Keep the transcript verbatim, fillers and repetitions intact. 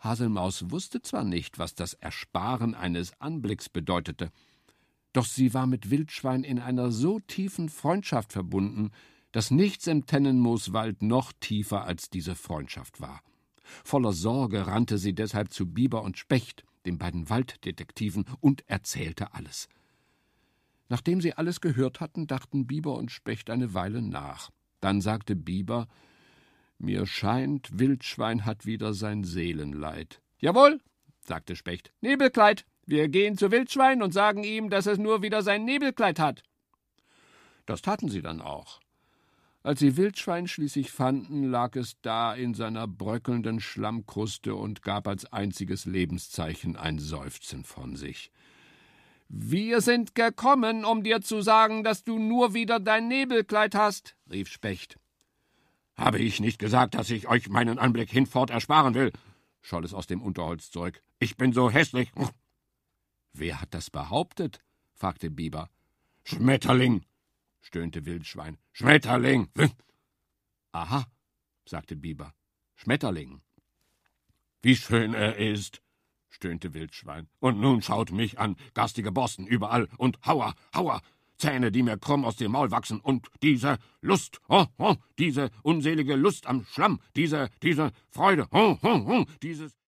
Haselmaus wusste zwar nicht, was das Ersparen eines Anblicks bedeutete, doch sie war mit Wildschwein in einer so tiefen Freundschaft verbunden, dass nichts im Tennenmooswald noch tiefer als diese Freundschaft war. Voller Sorge rannte sie deshalb zu Biber und Specht, den beiden Walddetektiven, und erzählte alles. Nachdem sie alles gehört hatten, dachten Biber und Specht eine Weile nach. Dann sagte Biber: »Mir scheint, Wildschwein hat wieder sein Seelenleid.« »Jawohl«, sagte Specht, »Nebelkleid. Wir gehen zu Wildschwein und sagen ihm, dass es nur wieder sein Nebelkleid hat.« Das taten sie dann auch. Als sie Wildschwein schließlich fanden, lag es da in seiner bröckelnden Schlammkruste und gab als einziges Lebenszeichen ein Seufzen von sich. »Wir sind gekommen, um dir zu sagen, dass du nur wieder dein Nebelkleid hast«, rief Specht. »Habe ich nicht gesagt, dass ich euch meinen Anblick hinfort ersparen will?« scholl es aus dem Unterholz zurück. »Ich bin so hässlich.« »Wer hat das behauptet?« fragte Biber. »Schmetterling«, stöhnte Wildschwein. »Schmetterling!« »Aha«, sagte Biber. »Schmetterling.« »Wie schön er ist«, stöhnte Wildschwein. »Und nun schaut mich an, garstige Borsten überall und Hauer, Hauer, Zähne, die mir krumm aus dem Maul wachsen, und diese Lust, oh, oh, diese unselige Lust am Schlamm, diese, diese Freude, oh, oh, oh, dieses